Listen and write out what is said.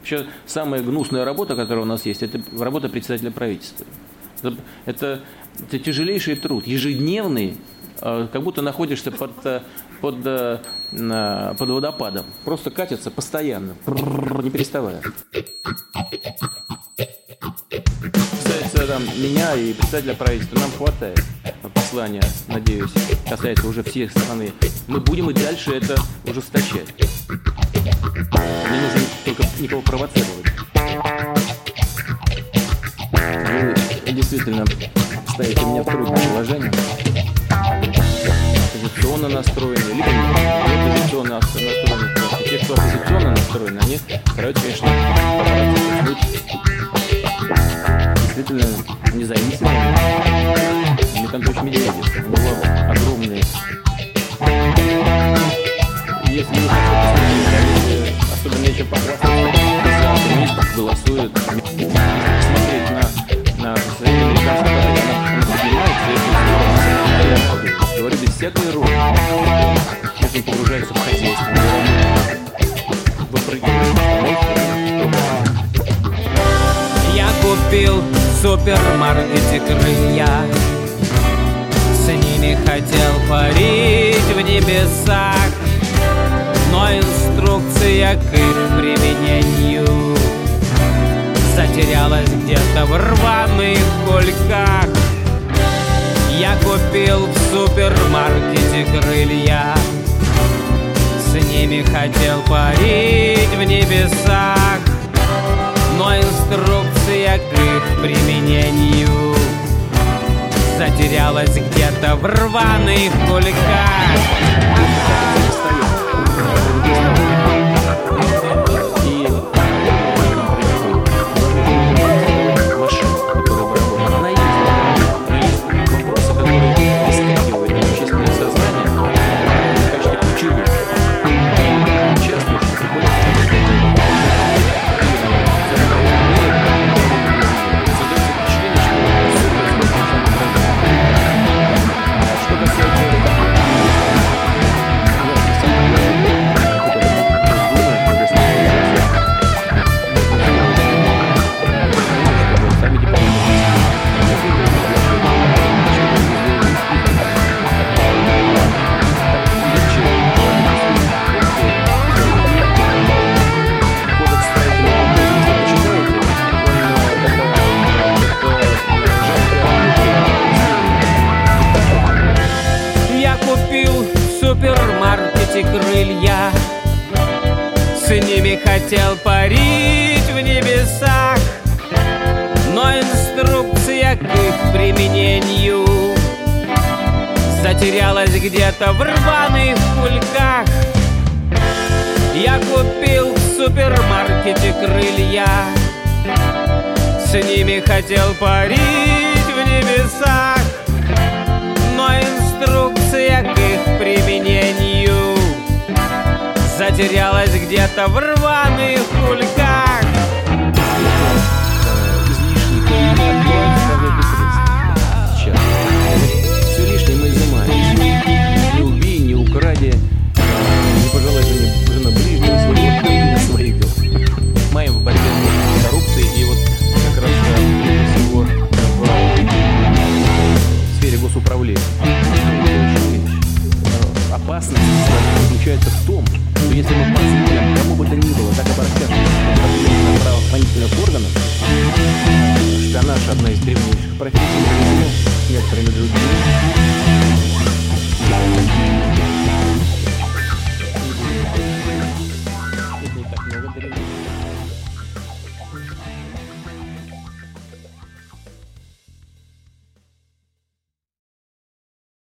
Вообще, самая гнусная работа, которая у нас есть, это работа председателя правительства. Это тяжелейший труд, ежедневный, как будто находишься под водопадом. Просто катится постоянно, не переставая. Касается меня и председателя правительства, нам хватает послания, надеюсь, касается уже всех страны. Мы будем и дальше это ужесточать. Не нужно только никого провоцировать. Вы действительно ставите меня в трудное положение. Оппозиционно настроены, либо не оппозиционно настроены. Те, кто оппозиционно настроены, они стараются, конечно, быть действительно независимыми. Дмитрий Анатольевич Медведев, у него огромные... Если вы хотите, особенно еще покрасить, голосуют, смотреть на состояние американского парламента, он поднимается, и говорит без всякой роли. Если он погружается в хозяйство, я купил в супермаркете крылья, с ними хотел парить в небесах, но инструкция к их применению затерялась где-то в рваных кульках. Я купил в супермаркете крылья, с ними хотел парить в небесах, но инструкция к их применению затерялась где-то в рваных кульках. Крылья, с ними хотел парить в небесах, но инструкция к их применению затерялась где-то в рваных кульках. Я купил в супермаркете крылья, с ними хотел парить в небесах, но инструкция к их применению затерялась где-то в рваных кульках. Сейчас. Все лишнее мы изымаем. Не убей, не укради, не пожелай жена ближнего своего, не своих дел. Маем в борьбе с коррупцией и вот как раз всего в сфере госуправления. Опасность заключается в том, что если мы позволим кому бы то ни было так обращаться к правоохранительных органов, шпионаж — одна из древнейших профессий, некоторыми другими,